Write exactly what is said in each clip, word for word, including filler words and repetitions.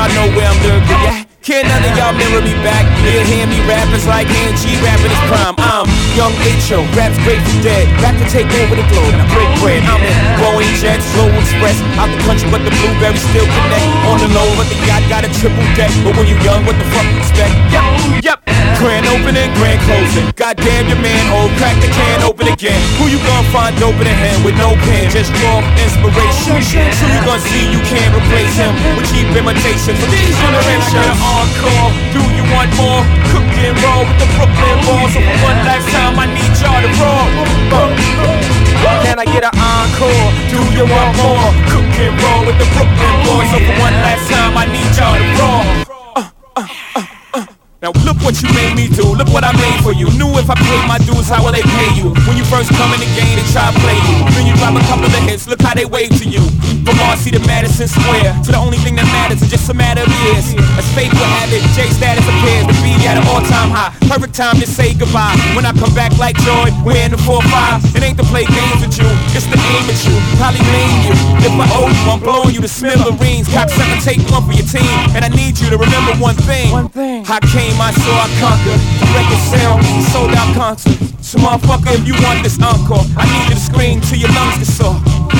y'all know where I'm lurking, yeah. Can't none of y'all mirror me back. You'll hear me rappers like N G rapping his prime. I'm Young H O, raps Grateful Dead. Back to take over the globe and I break bread. I'm in Boeing Jets, Slow Express. Out the country but the blueberries still connect. On the low but the yacht got a triple deck. But when you young, what the fuck you expect? Yep, yep. Grand opening, grand closing. Goddamn your manhole, crack the can open again. Who you gonna find open a hand with no pen? Just draw inspiration. So you gonna see you can't replace him with cheap imitation for these generations. Encore, do you want more? Cook and roll with the Brooklyn Balls. So for one last time, I need y'all to roll. Can I get an encore? Do you want more? Cook and roll with the Brooklyn Boys. So for one last time, I need y'all to roll. Uh, uh, uh, uh. Now look what you made me do, look what I made for you. Knew if I paid my dues, how will they pay you? When you first come in the game, they try to play you. Then you drop a couple of hits, look how they wave to you. From Marcy to Madison Square, to the only thing that matters is just a matter of years. As fate will have it, J status appears to be at an all-time high. Perfect time to say goodbye. When I come back like Joy, we're in the four five. It ain't to play games with you, it's to aim at you. Probably name you. If I owe you, I'm blowing you to smithereens. Cop seven, take one for your team. And I need you to remember one thing. One thing. I came, I saw, I conquered. The record sale, sold out concert. So motherfucker, if you want this encore, I need you to scream till your lungs get sore.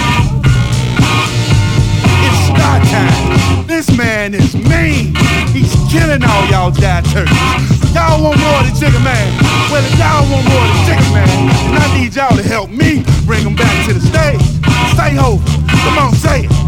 It's star time. This man is mean. He's killing all y'all die turkeys. Y'all want more than Chicken Man? Well, if y'all want more than Chicken Man, then I need y'all to help me bring him back to the stage. Say ho, come on, say it.